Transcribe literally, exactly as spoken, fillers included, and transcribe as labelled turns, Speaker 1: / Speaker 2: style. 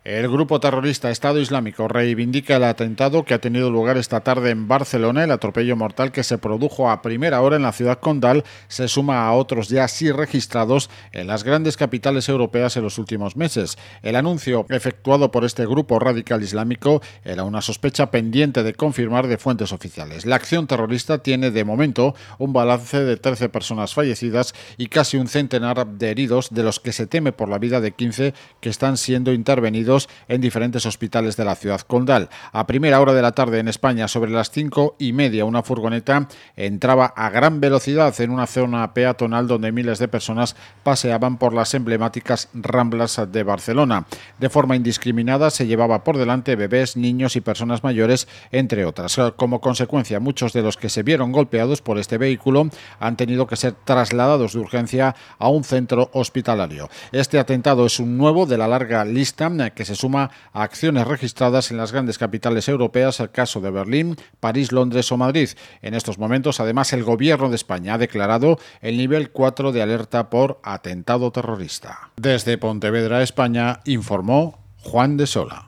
Speaker 1: El grupo terrorista Estado Islámico reivindica el atentado que ha tenido lugar esta tarde en Barcelona. El atropello mortal que se produjo a primera hora en la ciudad condal se suma a otros ya sí registrados en las grandes capitales europeas en los últimos meses. El anuncio efectuado por este grupo radical islámico era una sospecha pendiente de confirmar de fuentes oficiales. La acción terrorista tiene de momento un balance de trece personas fallecidas y casi un centenar de heridos, de los que se teme por la vida de quince que están siendo intervenidos en diferentes hospitales de la ciudad condal. A primera hora de la tarde en España, sobre las cinco y media, una furgoneta entraba a gran velocidad en una zona peatonal donde miles de personas paseaban por las emblemáticas Ramblas de Barcelona. De forma indiscriminada se llevaba por delante bebés, niños y personas mayores, entre otras. Como consecuencia, muchos de los que se vieron golpeados por este vehículo han tenido que ser trasladados de urgencia a un centro hospitalario. Este atentado es un nuevo de la larga lista que se suma a acciones registradas en las grandes capitales europeas, el caso de Berlín, París, Londres o Madrid. En estos momentos, además, el Gobierno de España ha declarado el nivel cuatro de alerta por atentado terrorista. Desde Pontevedra, España, informó Juan de Sola.